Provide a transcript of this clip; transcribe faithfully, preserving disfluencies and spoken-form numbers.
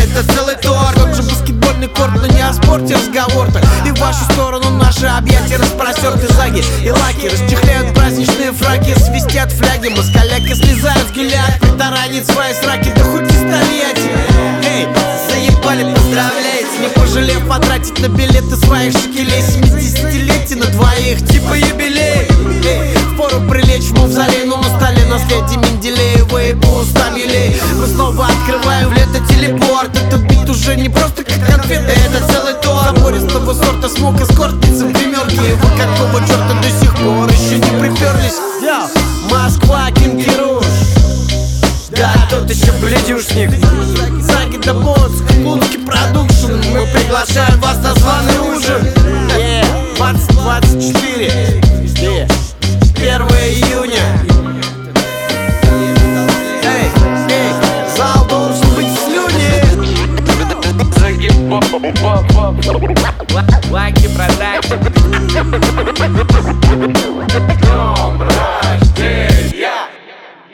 это целый торт. Тот же баскетбольный корт, но не о спорте разговор-то. И в вашу сторону наши объятия распростерты заги и лаки. Расчехляют праздничные фраки, свистят фляги. Москаляки слезают с геляк, притаранит свои сраки, да хоть из Тольятти. Эй, заебали, поздравляйте, не пожалев потратить на билеты своих шекелей. Семидесятилетие на двоих, типа юбилей. Эй, впору прилечь в мавзолей, но на столе наследие Менделеева и по устам елей. Мы снова открываем в лето телепорт. Этот бит уже не просто как конфеты, это целый торт. Забористого сорта смог эскортницы в гримерке. И вы какого черта до сих пор еще не приперлись? Москва, Кингируш, да тот еще бледюшник. Заги да Боцк, Лунский продукшн. Мы приглашаем вас на званый ужин. двадцать двадцать четыре, первое июня. Эй, эй, зал должен быть в слюне. Лаки продакшн.